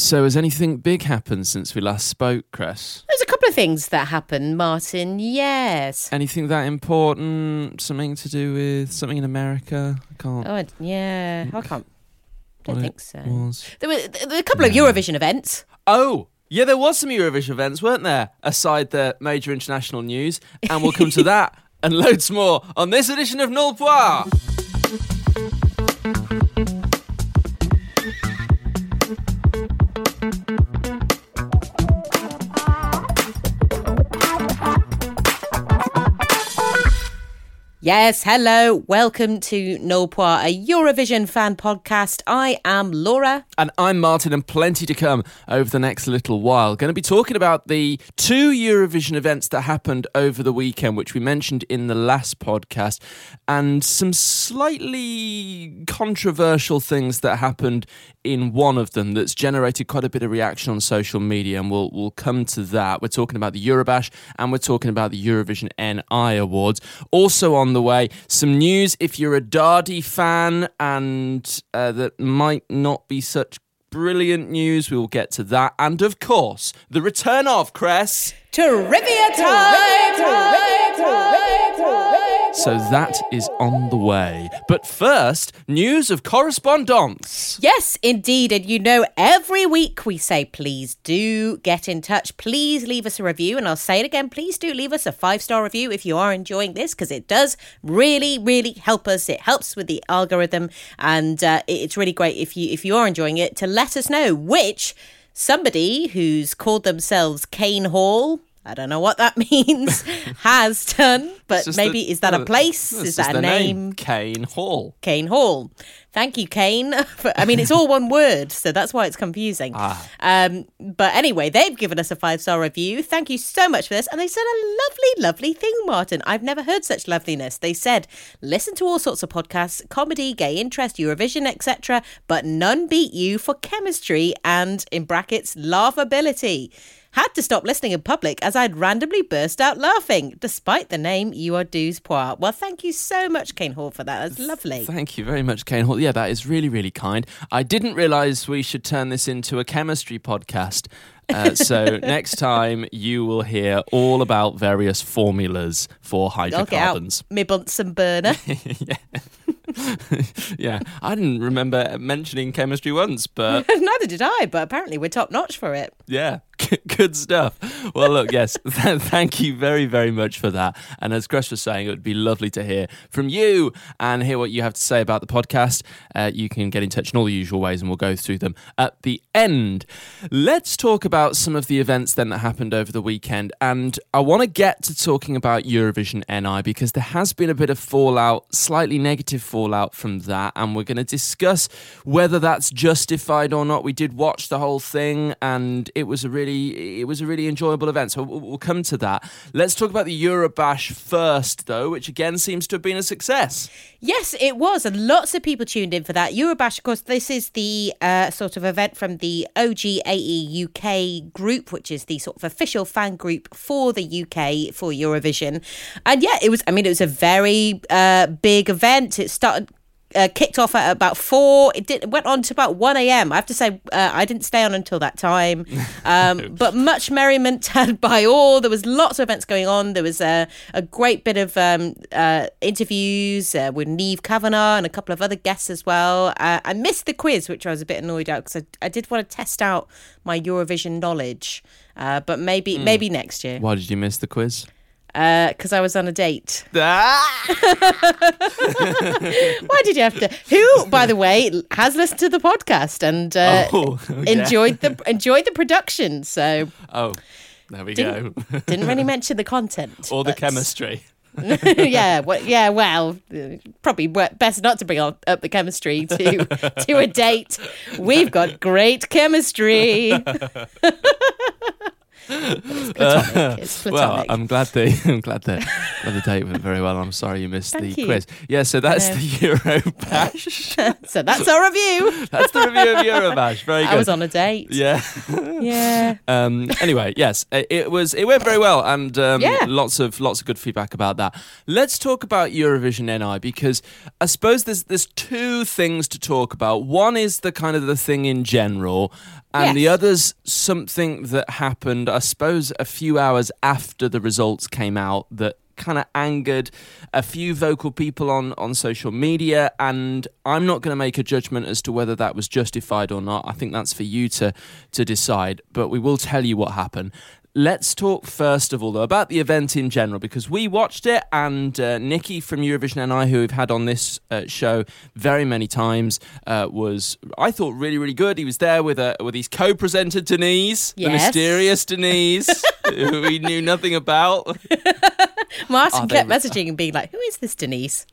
So has anything big happened since we last spoke, Chris? There's a couple of things that happened, Martin, yes. Anything that important? Something to do with something in America? I can't... I can't. I don't think so. Was. There were a couple of Eurovision events. Oh, yeah, there was some Eurovision events, weren't there? Aside the major international news. And we'll come to that and loads more on this edition of Null Poir. Yes, hello. Welcome to Null Poir, a Eurovision fan podcast. I am Laura. And I'm Martin, and plenty to come over the next little while. Going to be talking about the two Eurovision events that happened over the weekend, which we mentioned in the last podcast, and some slightly controversial things that happened in one of them that's generated quite a bit of reaction on social media, and we'll come to that. We're talking about the Eurobash, and we're talking about the Eurovision NI Awards. Also on the way, some news if you're a Dadi fan, and that might not be such brilliant news. We will get to that. And of course, the return of, Cress, Trivia time! So that is on the way. But first, news of correspondence. Yes, indeed. And you know, every week we say, please do get in touch. Please leave us a review. And I'll say it again, please do leave us a 5-star review if you are enjoying this, because it does really, really help us. It helps with the algorithm. And it's really great if you are enjoying it to let us know which somebody who's called themselves Kane Hall, I don't know what that means, has done, but maybe is that a place? Is that a name? Kane Hall. Kane Hall. Thank you, Kane. It's all one word, so that's why it's confusing. But anyway, they've given us a 5-star review. Thank you so much for this. And they said a lovely, lovely thing, Martin. I've never heard such loveliness. They said, listen to all sorts of podcasts, comedy, gay interest, Eurovision, etc., but none beat you for chemistry and, in brackets, laughability. Had to stop listening in public as I'd randomly burst out laughing, despite the name You Are Douze Poir. Well, thank you so much, Kane Hall, for that. That's lovely. Thank you very much, Kane Hall. Yeah, that is really, really kind. I didn't realise we should turn this into a chemistry podcast. So next time you will hear all about various formulas for hydrocarbons. I'll get out my Bunsen burner. Yeah, I didn't remember mentioning chemistry once, but... Neither did I, but apparently we're top notch for it. Yeah, good stuff. Well, look, yes, thank you very, very much for that. And as Chris was saying, it would be lovely to hear from you and hear what you have to say about the podcast. You can get in touch in all the usual ways, and we'll go through them at the end. Let's talk about some of the events then that happened over the weekend. And I want to get to talking about Eurovision NI, because there has been a bit of fallout, slightly negative fallout from that, and we're going to discuss whether that's justified or not. We did watch the whole thing, and it was a really enjoyable event, so we'll come to that. Let's talk about the Eurobash first, though, which again seems to have been a success. Yes, it was, and lots of people tuned in for that. Eurobash, of course, this is the sort of event from the OGAE UK group, which is the sort of official fan group for the UK for Eurovision. And yeah, it was a very big event. It kicked off at about 4. It went on to about 1 a.m. I have to say, I didn't stay on until that time. But much merriment had by all. There was lots of events going on. There was a great bit of interviews with Niamh Kavanagh and a couple of other guests as well. I missed the quiz, which I was a bit annoyed at, because I did want to test out my Eurovision knowledge. But maybe next year. Why did you miss the quiz? Because I was on a date. Ah! Why did you have to? Who, by the way, has listened to the podcast and enjoyed the production? So there we go. Didn't really mention the content or the chemistry. Well, probably best not to bring up the chemistry to a date. We've got great chemistry. It's platonic. It's platonic. Well, I'm glad the date went very well. I'm sorry you missed the quiz. Yeah, so that's the Eurobash. So that's our review. That's the review of Eurobash. Very good. I was on a date. Yeah. Yeah. Anyway, yes, it went very well, and lots of good feedback about that. Let's talk about Eurovision NI, because I suppose there's two things to talk about. One is the kind of the thing in general, And the Yes. other's something that happened, I suppose, a few hours after the results came out that kind of angered a few vocal people on social media. And I'm not going to make a judgment as to whether that was justified or not. I think that's for you to decide. But we will tell you what happened. Let's talk first of all, though, about the event in general, because we watched it, and Nikki from Eurovision and I, who we've had on this show very many times, was, I thought, really, really good. He was there with his co-presenter, Denise, the Yes. mysterious Denise, who we knew nothing about. Martin they kept were- messaging and being like, "Who is this Denise?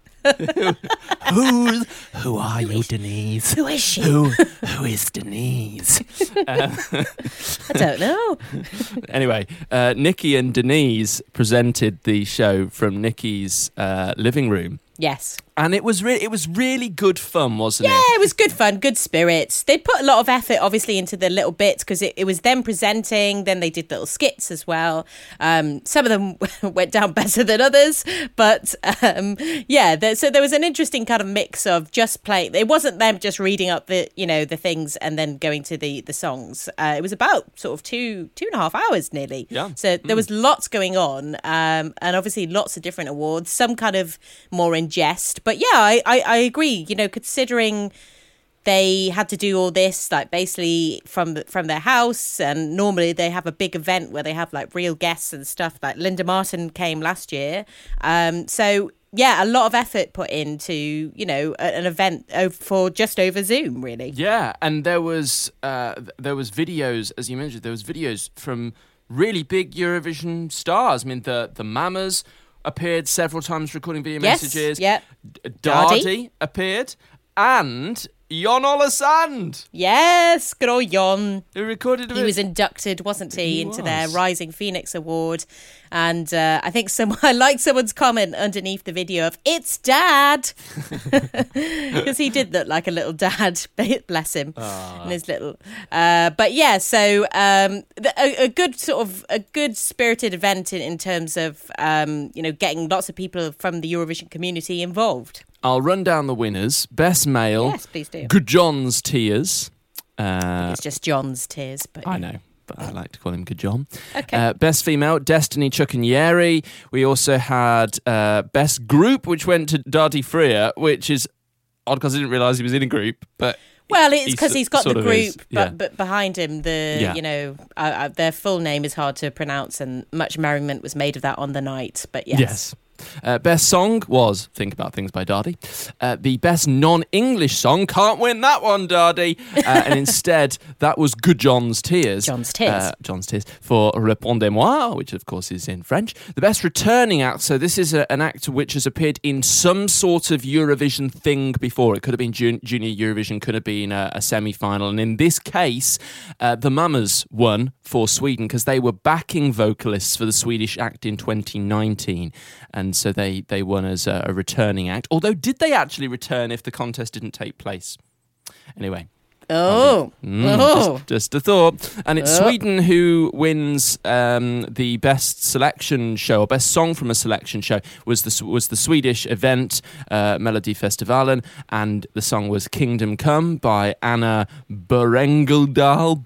Who are you, Denise? Who is she? Who is Denise? I don't know." Anyway, Nikki and Denise presented the show from Nikki's living room. Yes. And it was really good fun, wasn't Yeah, it? it was good fun, good spirits. They put a lot of effort, obviously, into the little bits because it was them presenting. Then they did little skits as well. Some of them went down better than others, but so there was an interesting kind of mix of just playing. It wasn't them just reading up the things and then going to the songs. It was about sort of 2.5 hours nearly. Yeah. So there was lots going on, and obviously lots of different awards. Some kind of more in jest. But yeah, I agree. Considering they had to do all this like basically from their house, and normally they have a big event where they have like real guests and stuff. Like Linda Martin came last year, so yeah, a lot of effort put into an event for just over Zoom, really. Yeah, and there was videos, as you mentioned, there was videos from really big Eurovision stars. I mean, the Mamas appeared several times recording video messages. Yep. Dardi appeared, and Jon Olasand, Yes, good old Jon. who recorded a He bit. was inducted, wasn't he, into their was. Rising Phoenix Award. And I think I liked someone's comment underneath the video of, "It's Dad." Because he did look like a little dad, bless him. And his little... but yeah, so a good spirited event in terms of, getting lots of people from the Eurovision community involved. I'll run down the winners. Best male, Yes, please do. Gudjon's Tears. It's just John's tears, but I know, but I like to call him Gudjon. Okay. Best female, Destiny Chukanyeri. We also had best group, which went to Dardi Freer, which is odd because I didn't realise he was in a group. But Well, it's because he's got the sort of is, group, yeah. but behind him, their full name is hard to pronounce, and much merriment was made of that on the night. But yes. Best song was Think About Things by Dardi. The best non-English song, can't win that one, Dardi. And instead, that was Gudjon's Tears. John's Tears. John's Tears for Répondez-moi, which of course is in French. The best returning act, so this is an act which has appeared in some sort of Eurovision thing before. It could have been Junior Eurovision, could have been a semi-final. And in this case, the Mamas won for Sweden because they were backing vocalists for the Swedish act in 2019. And so they won as a returning act. Although, did they actually return if the contest didn't take place? Anyway. Just a thought. And it's Sweden who wins the best selection show, or best song from a selection show, was the Swedish event, Melodifestivalen, and the song was Kingdom Come by Anna Bergendahl.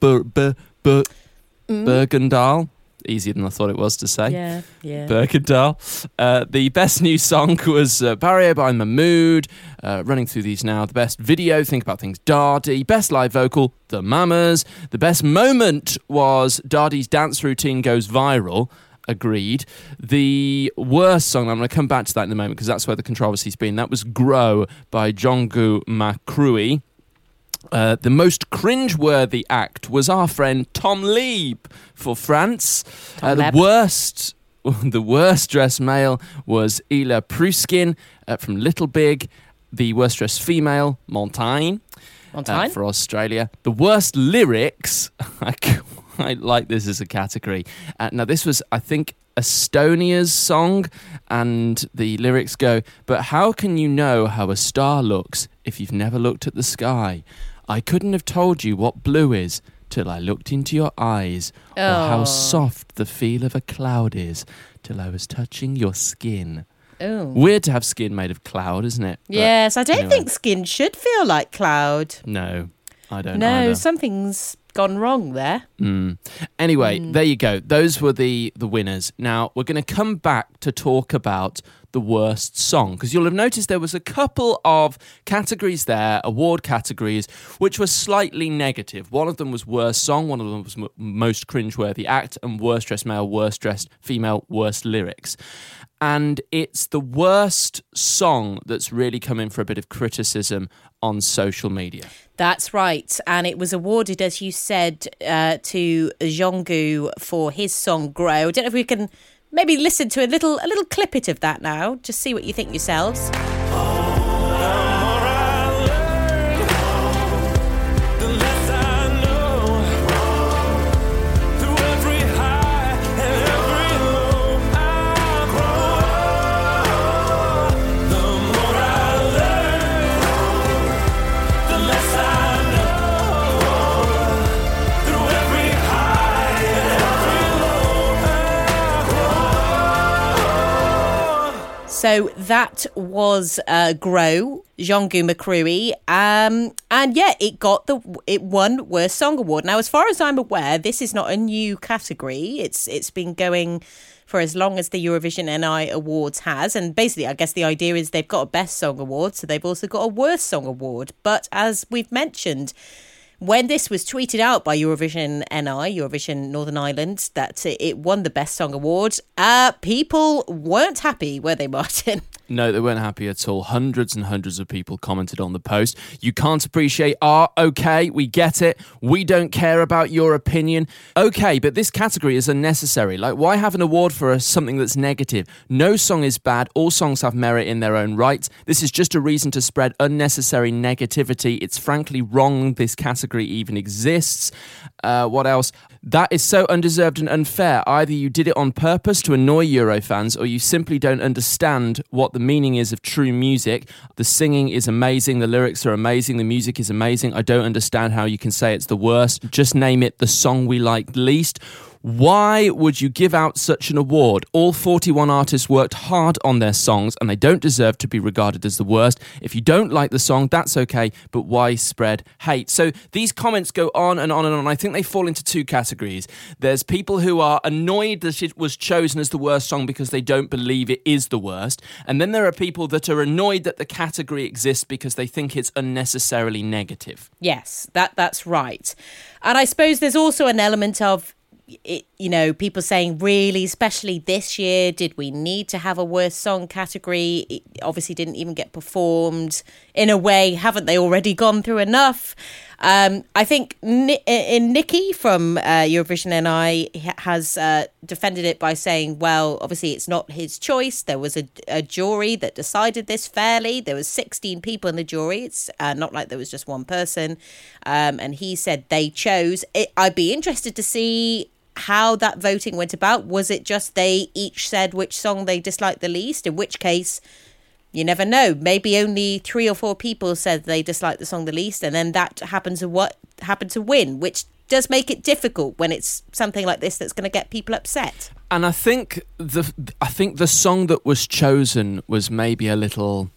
Bergendahl. Easier than I thought it was to say. Yeah. Bergendahl. The best new song was Barrier by Mahmood. Running through these now. The best video, Think About Things, Dardi. Best live vocal, The Mamas. The best moment was Dardi's dance routine goes viral. Agreed. The worst song, I'm going to come back to that in a moment because that's where the controversy's been. That was Grow by Djongu Makrui. The most cringe-worthy act was our friend Tom Lieb for France. The worst dressed male was Ila Pruskin from Little Big. The worst dressed female, Montaigne. For Australia. The worst lyrics, I like this as a category. Now, this was, I think, Estonia's song, and the lyrics go, "But how can you know how a star looks if you've never looked at the sky? I couldn't have told you what blue is till I looked into your eyes, or how soft the feel of a cloud is till I was touching your skin." Oh. Weird to have skin made of cloud, isn't it? But Yes, I don't anyway. think skin should feel like cloud. No, I don't No, either. something's gone wrong there. Anyway, there you go. Those were the winners. Now, we're going to come back to talk about the worst song, because you'll have noticed there was a couple of categories there, award categories, which were slightly negative. One of them was worst song, one of them was most cringeworthy act, and worst dressed male, worst dressed female, worst lyrics. And it's the worst song that's really come in for a bit of criticism on social media. That's right. And it was awarded, as you said, to Jungkook for his song Grow. I don't know if we can maybe listen to a little clippet of that now. Just see what you think yourselves. So that was Grow, Jungkook McCreary, and yeah, it won Worst Song Award. Now, as far as I'm aware, this is not a new category. It's been going for as long as the Eurovision NI Awards has, and basically, I guess the idea is they've got a Best Song Award, so they've also got a Worst Song Award. But as we've mentioned, when this was tweeted out by Eurovision NI, Eurovision Northern Ireland, that it won the Best Song Award, people weren't happy, were they, Martin? No, they weren't happy at all. Hundreds and hundreds of people commented on the post. You can't appreciate art. Okay, we get it. We don't care about your opinion. Okay, but this category is unnecessary. Like, why have an award for something that's negative? No song is bad. All songs have merit in their own right. This is just a reason to spread unnecessary negativity. It's frankly wrong this category even exists. What else? That is so undeserved and unfair. Either you did it on purpose to annoy Euro fans, or you simply don't understand what the meaning is of true music. The singing is amazing, the lyrics are amazing, the music is amazing. I don't understand how you can say it's the worst. Just name it the song we liked least. Why would you give out such an award? All 41 artists worked hard on their songs and they don't deserve to be regarded as the worst. If you don't like the song, that's okay, but why spread hate? So these comments go on and on and on. I think they fall into two categories. There's people who are annoyed that it was chosen as the worst song because they don't believe it is the worst. And then there are people that are annoyed that the category exists because they think it's unnecessarily negative. Yes, that's right. And I suppose there's also an element of it, you know, people saying, really, especially this year, did we need to have a worst song category? It obviously didn't even get performed. In a way, haven't they already gone through enough? I think Nicky from Eurovision NI has defended it by saying, well, obviously it's not his choice. There was a jury that decided this fairly. There was 16 people in the jury. It's not like there was just one person. And he said they chose it. I'd be interested to see how that voting went about. Was it just they each said which song they disliked the least? In which case, you never know. Maybe only 3 or 4 people said they disliked the song the least, and then that happened to win, which does make it difficult when it's something like this that's going to get people upset. And I think the song that was chosen was maybe a little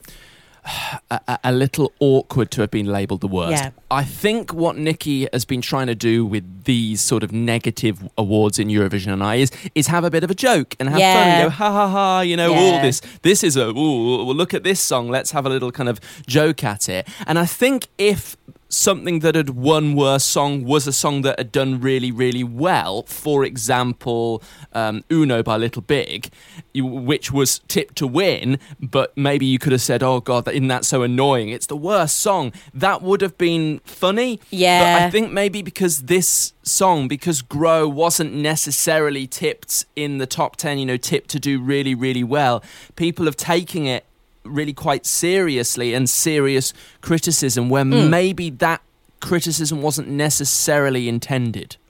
awkward to have been labelled the worst. Yeah. I think what Nicky has been trying to do with these sort of negative awards in Eurovision and is have a bit of a joke and have fun and go, ha ha ha, you know, all this is well, look at this song, let's have a little kind of joke at it. And I think if something that had won worst song was a song that had done really, really well, for example, Uno by Little Big, which was tipped to win, but maybe you could have said, oh God, isn't that so annoying? It's the worst song. That would have been funny. Yeah. But I think maybe because this song, because Grow wasn't necessarily tipped in the top 10, you know, tipped to do really, really well, people have taken it really quite seriously and serious criticism where maybe that criticism wasn't necessarily intended.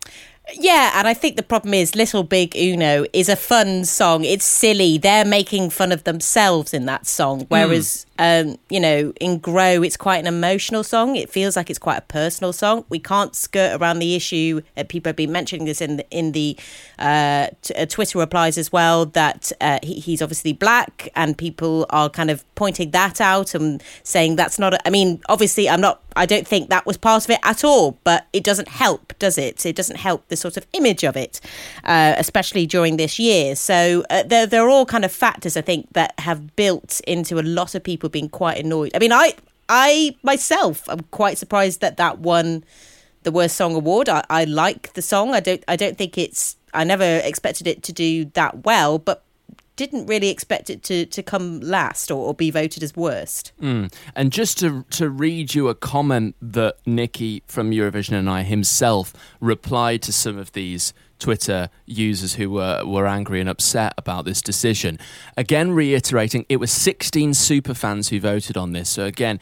Yeah, and I think the problem is Little Big Uno is a fun song. It's silly. They're making fun of themselves in that song. Whereas, in Grow, it's quite an emotional song. It feels like it's quite a personal song. We can't skirt around the issue. People have been mentioning this in the Twitter replies as well, that he's obviously black, and people are kind of pointing that out and saying that's not... obviously, I don't think that was part of it at all, but it doesn't help, does it? It doesn't help the sort of image of it, especially during this year. So there are all kind of factors, I think, that have built into a lot of people being quite annoyed. I myself am quite surprised that won the Worst Song Award. I like the song. I don't think I never expected it to do that well, but didn't really expect it to come last or be voted as worst. And just to read you a comment that Nicky from Eurovision and I himself replied to some of these Twitter users who were angry and upset about this decision. Again, reiterating, it was 16 superfans who voted on this. So again,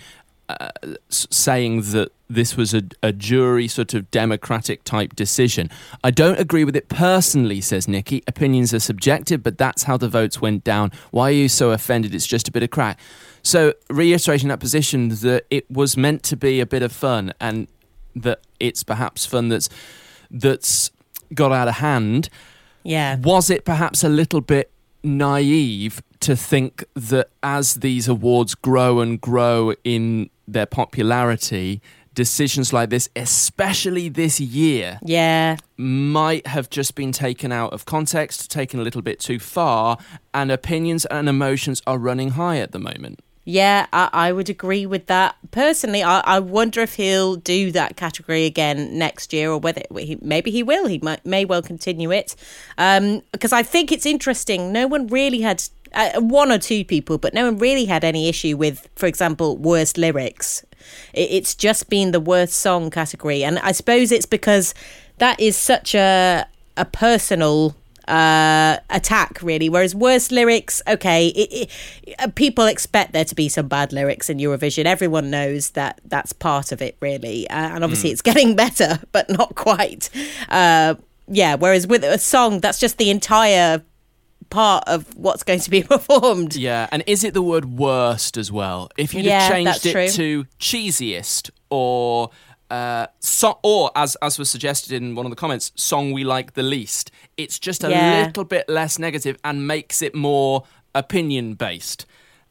saying that this was a jury sort of democratic type decision. I don't agree with it personally, says Nicky. Opinions are subjective, but that's how the votes went down. Why are you so offended? It's just a bit of crack. So reiterating that position that it was meant to be a bit of fun, and that it's perhaps fun that's got out of hand. Yeah. Was it perhaps a little bit naive to think that as these awards grow and grow in their popularity, decisions like this, especially this year, might have just been taken out of context, taken a little bit too far, and opinions and emotions are running high at the moment? Yeah, I would agree with that. Personally, I wonder if he'll do that category again next year, or whether maybe he will. He may well continue it. Because I think it's interesting. No one really had, one or two people, but no one really had any issue with, for example, worst lyrics. It's just been the worst song category. And I suppose it's because that is such a personal attack, really, whereas worst lyrics, people expect there to be some bad lyrics in Eurovision. Everyone knows that's part of it, really, and obviously it's getting better, but not quite. Whereas with a song, that's just the entire part of what's going to be performed. Yeah, and is it the word worst as well? If you'd have changed it to cheesiest or as was suggested in one of the comments, song we like the least, it's just a little bit less negative and makes it more opinion based.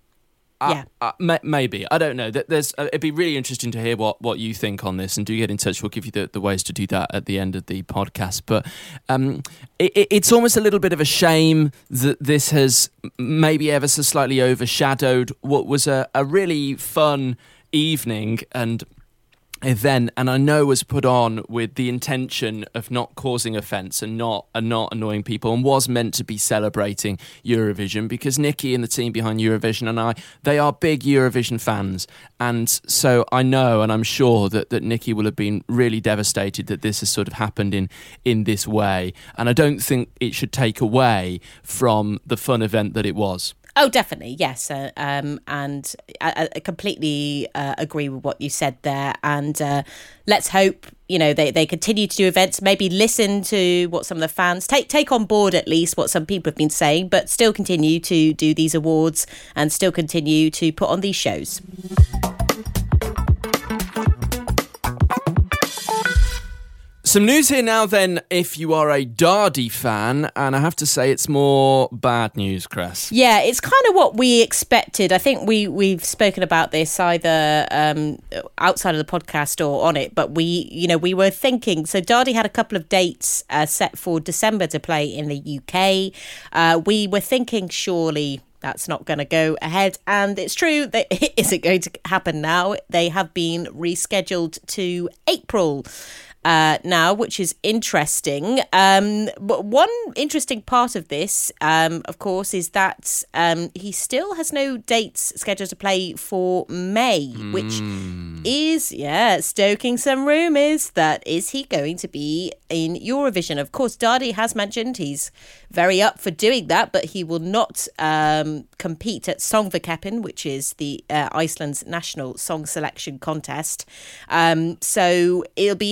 Maybe, I don't know. It'd be really interesting to hear what you think on this, and do get in touch. We'll give you the ways to do that at the end of the podcast. But it's almost a little bit of a shame that this has maybe ever so slightly overshadowed what was a really fun evening and event, and I know was put on with the intention of not causing offence and not annoying people, and was meant to be celebrating Eurovision, because Nicky and the team behind Eurovision and they are big Eurovision fans, and so I know and I'm sure that Nicky will have been really devastated that this has sort of happened in this way, and I don't think it should take away from the fun event that it was. Oh, definitely, yes. And I completely agree with what you said there. And let's hope, they continue to do events, maybe listen to what some of the fans take on board, at least what some people have been saying, but still continue to do these awards and still continue to put on these shows. Some news here now then, if you are a Dadi fan, and I have to say it's more bad news, Chris. Yeah, it's kind of what we expected. I think we've spoken about this either outside of the podcast or on it, but we were thinking, so Dadi had a couple of dates set for December to play in the UK. We were thinking surely that's not going to go ahead, and it's true that it isn't going to happen now. They have been rescheduled to April now, which is interesting. But one interesting part of this, of course, is that he still has no dates scheduled to play for May, which is, stoking some rumours that is he going to be in Eurovision. Of course, Dadi has mentioned he's very up for doing that, but he will not compete at Songvakeppnin, which is the Iceland's national song selection contest. So it'll be interesting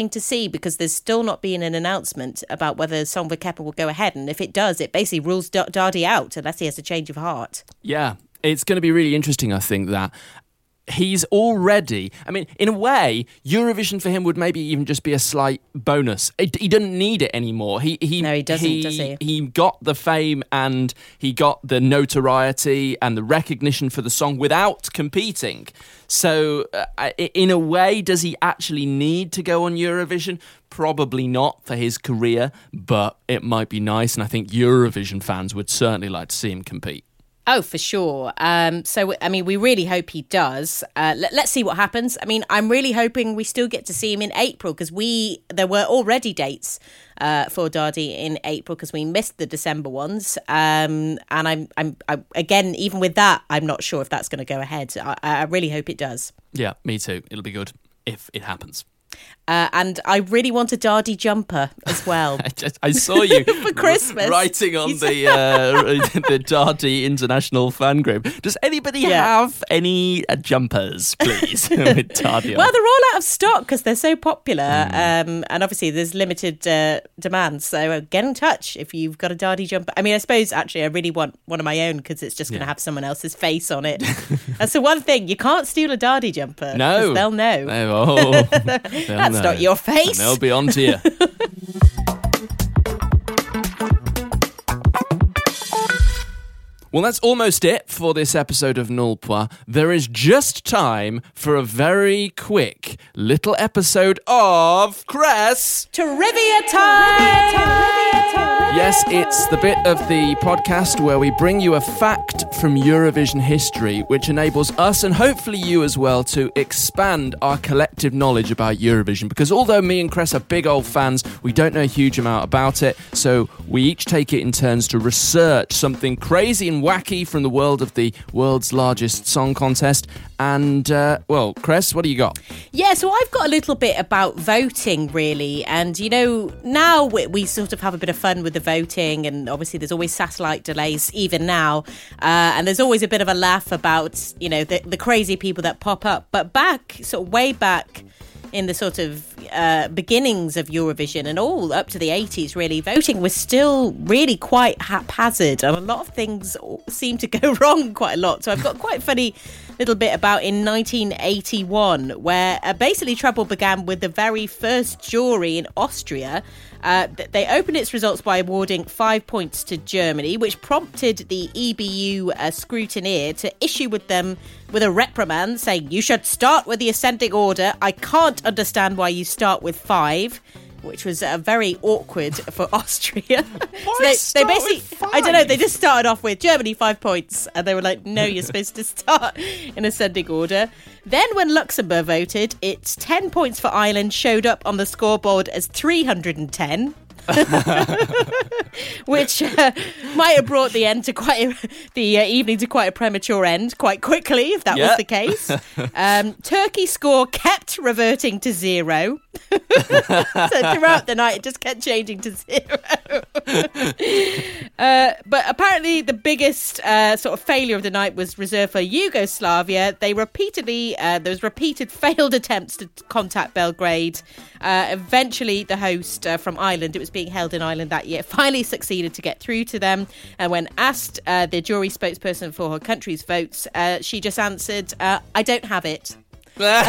interesting to see because there's still not been an announcement about whether Song Verkeppen will go ahead. And if it does, it basically rules Dadi out unless he has a change of heart. Yeah, it's going to be really interesting, I think, that he's already... I mean, in a way, Eurovision for him would maybe even just be a slight bonus. He doesn't need it anymore. No, he doesn't, does he? He got the fame and he got the notoriety and the recognition for the song without competing. So, in a way, does he actually need to go on Eurovision? Probably not for his career, but it might be nice, and I think Eurovision fans would certainly like to see him compete. Oh, for sure. So, I mean, we really hope he does. Let's see what happens. I mean, I'm really hoping we still get to see him in April because there were already dates for Dadi in April because we missed the December ones. And I'm again, even with that, I'm not sure if that's going to go ahead. I really hope it does. Yeah, me too. It'll be good if it happens. And I really want a Dadi jumper as well. I saw you for Christmas writing on the Dadi International fan group. Does anybody have any jumpers, please, with Dadi on? Well, they're all out of stock because they're so popular, and obviously there's limited demand. So get in touch if you've got a Dadi jumper. I mean, I suppose actually I really want one of my own because it's just going to have someone else's face on it. That's the one thing, you can't steal a Dadi jumper. No, they'll know. That's not your face. And they'll be on to you. Well, that's almost it for this episode of Null Point. There is just time for a very quick little episode of Cress Trivia Time! Yes, it's the bit of the podcast where we bring you a fact from Eurovision history, which enables us and hopefully you as well to expand our collective knowledge about Eurovision. Because although me and Cress are big old fans, we don't know a huge amount about it. So we each take it in turns to research something crazy and wacky from the world of the world's largest song contest. And, well, Cress, what do you got? Yeah, so I've got a little bit about voting, really. And, you know, now we sort of have a bit of fun with the voting. And obviously there's always satellite delays, even now. And there's always a bit of a laugh about, you know, the crazy people that pop up. But way back in the sort of beginnings of Eurovision and all up to the 80s, really, voting was still really quite haphazard. And a lot of things seem to go wrong quite a lot. So I've got quite a funny little bit about in 1981, where basically trouble began with the very first jury in Austria. They opened its results by awarding 5 points to Germany, which prompted the EBU scrutineer to issue with them with a reprimand saying, you should start with the ascending order. I can't understand why you start with 5. Which was very awkward for Austria. Why so they basically, with 5? I don't know, they just started off with Germany 5 points. And they were like, no, you're supposed to start in ascending order. Then when Luxembourg voted, its 10 points for Ireland showed up on the scoreboard as 310. Which might have brought the end to evening to quite a premature end quite quickly, if that was the case. Turkey's score kept reverting to 0. So throughout the night, it just kept changing to 0. But apparently, the biggest sort of failure of the night was reserved for Yugoslavia. There was repeated failed attempts to contact Belgrade. Eventually, the host from Ireland, it was being held in Ireland that year, finally succeeded to get through to them. And when asked the jury spokesperson for her country's votes, she just answered, I don't have it. There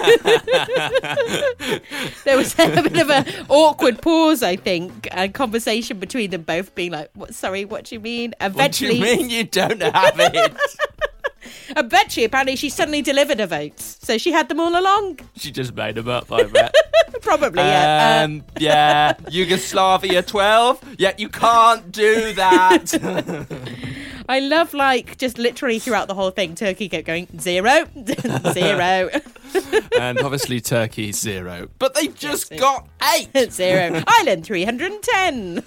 was a bit of an awkward pause, I think, and conversation between them both being like, what do you mean? Eventually, what do you mean you don't have it? Eventually, apparently, she suddenly delivered her votes. So she had them all along. She just made them up, I bet. Probably, yeah. Yeah, Yugoslavia 12. Yeah, you can't do that. I love, just literally throughout the whole thing, Turkey kept going 0, 0. And obviously Turkey's 0. But they just got 8. 0. Ireland 310.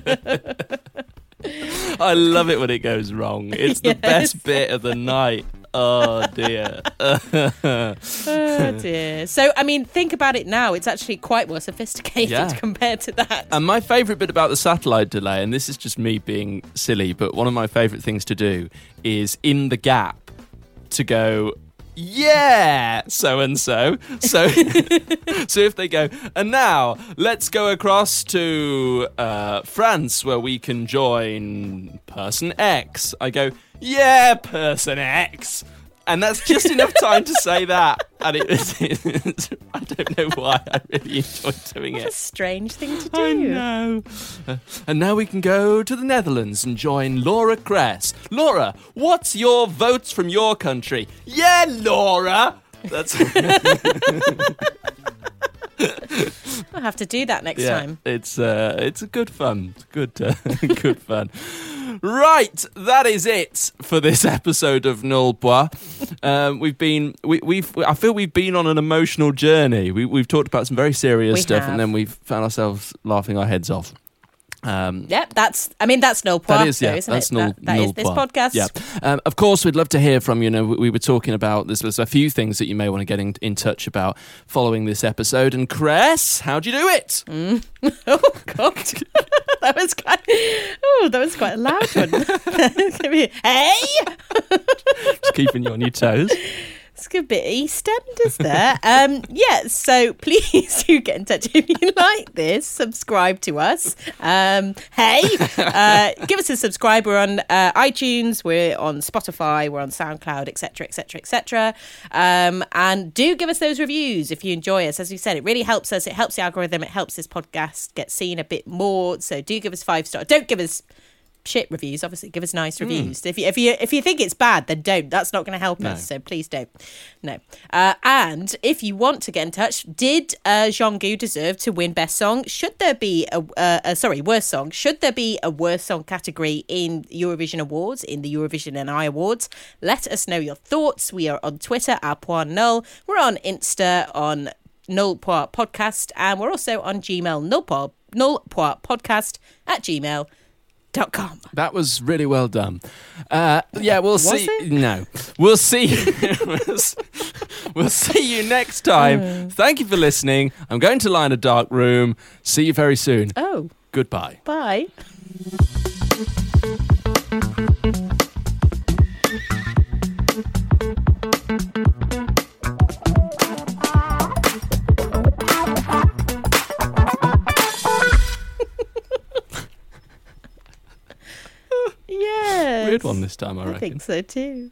I love it when it goes wrong. It's the best bit of the night. Oh, dear. Oh, dear. So, I mean, think about it now. It's actually quite more sophisticated compared to that. And my favourite bit about the satellite delay, and this is just me being silly, but one of my favourite things to do is in the gap to go, yeah, so-and-so. So, so if they go, and now let's go across to France where we can join person X. I go, yeah, person X. And that's just enough time to say that. And I don't know why I really enjoy doing What a it. strange thing to do. I know. And now we can go to the Netherlands and join Laura Kress. Laura, what's your votes from your country? Yeah, Laura! That's I'll have to do that next time. It's a good fun. Good good fun. Right, that is it for this episode of Null Bois. I feel we've been on an emotional journey. We've talked about some very serious stuff, and then we've found ourselves laughing our heads off. Yep, that's Null Bois. That is, though, yeah, isn't that's it? Null That is this Bois. podcast. Yeah. Of course, we'd love to hear from you. We were talking about this. There's a few things that you may want to get in touch about following this episode. And Cress, how'd you do it? Oh God, that was quite a loud one. Hey, Just keeping you on your toes. it's a bit EastEnders there. Yeah, so please do get in touch if you like this. Subscribe to us. Give us a subscribe. We're on iTunes, we're on Spotify, we're on SoundCloud, etc., etc., etc. And do give us those reviews if you enjoy us. As we said, it really helps us. It helps the algorithm. It helps this podcast get seen a bit more. So do give us 5 stars. Don't give us shit reviews, obviously. Give us nice reviews. If you think it's bad, then don't. That's not going to help us, so please don't. No. And if you want to get in touch, did Jean-Gu deserve to win best song? Should there be worst song? Should there be a worst song category in Eurovision Awards, in the Eurovision NI Awards? Let us know your thoughts. We are on Twitter @PoirNull. We're on Insta on Null Poir Podcast, and we're also on Gmail, Null Poir Podcast @gmail.com. That was really well done. Yeah, we'll see. it? No, we'll see. We'll see you next time. Thank you for listening. I'm going to lie in a dark room. See you very soon. Oh, Goodbye. bye. Yes. Weird one this time, I reckon. I think so too.